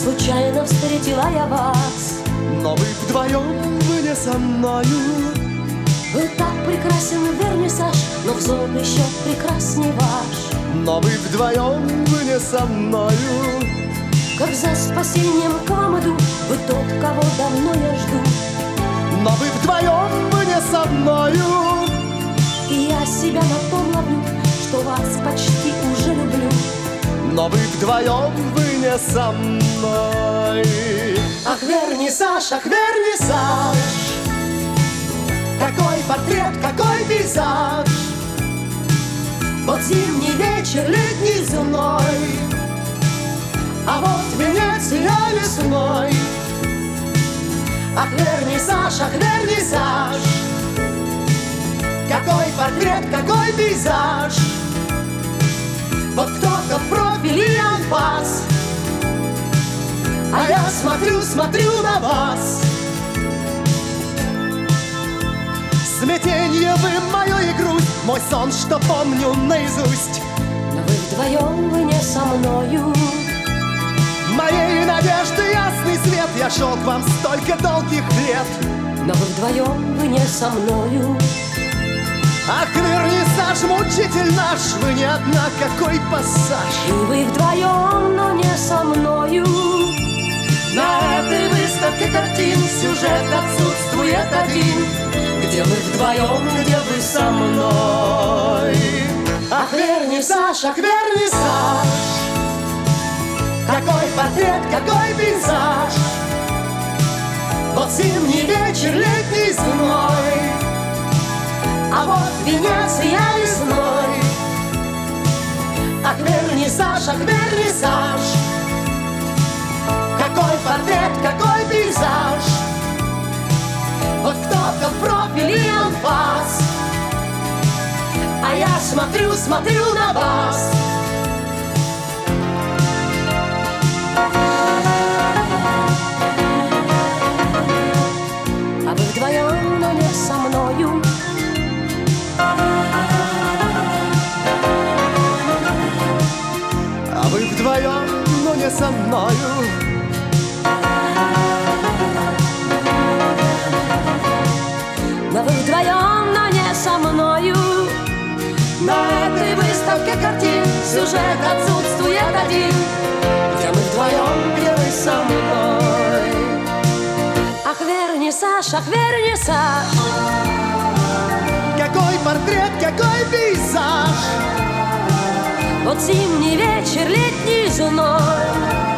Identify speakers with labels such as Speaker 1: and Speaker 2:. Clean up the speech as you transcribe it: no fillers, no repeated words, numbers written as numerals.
Speaker 1: случайно встретила я вас.
Speaker 2: Но вы вдвоем, вы не со мною.
Speaker 1: Был так прекрасен вернисаж, но взор еще прекрасней ваш.
Speaker 2: Но вы вдвоем, вы не со мною.
Speaker 1: Как за спасением к вам иду, вы тот, кого давно я жду.
Speaker 2: Но вы вдвоем, вы не со мною.
Speaker 1: И я себя на том ловлю, что вас почти уже люблю.
Speaker 2: Но вы вдвоем, вы не со мной.
Speaker 3: Ах, вернисаж, ах, вернисаж, какой портрет, какой пейзаж. Вот зимний вечер, летний зной, а вот Венеция весной. Ах, вернисаж, какой портрет, какой пейзаж. Вот кто-то в профиле анфас, а я смотрю, смотрю на вас.
Speaker 2: Смятенье вы мою и грусть, мой сон, что помню наизусть.
Speaker 1: Но вы вдвоем, вы не со мною.
Speaker 2: Моей надежды ясный свет, я шел к вам столько долгих лет.
Speaker 1: Но вы вдвоем, вы не со мною.
Speaker 2: Ах, вернисаж, мучитель наш, вы не одна, какой пассаж.
Speaker 1: И вы вдвоем, но не со мною.
Speaker 3: На этой выставке картин сюжет отсутствует один. Где мы вдвоем, где вы со мной. Ах, вернисаж, какой портрет, какой пейзаж. Вот зимний вечер, летний зной, а вот Венеция весной. Ах, вернисаж, какой портрет, какой пейзаж. Вот кто-то в профиле анфас, а я смотрю, смотрю на вас.
Speaker 1: А вы вдвоем, но не со мною.
Speaker 2: А вы вдвоем, но не со мною.
Speaker 1: Но вы вдвоем, но не со мною.
Speaker 3: На этой выставке картин сюжет отсутствует один. Где мы вдвоем, где вы со мной.
Speaker 1: Ах, вернисаж,
Speaker 2: Какой портрет, какой пейзаж.
Speaker 1: вот зимний вечер, летний зной,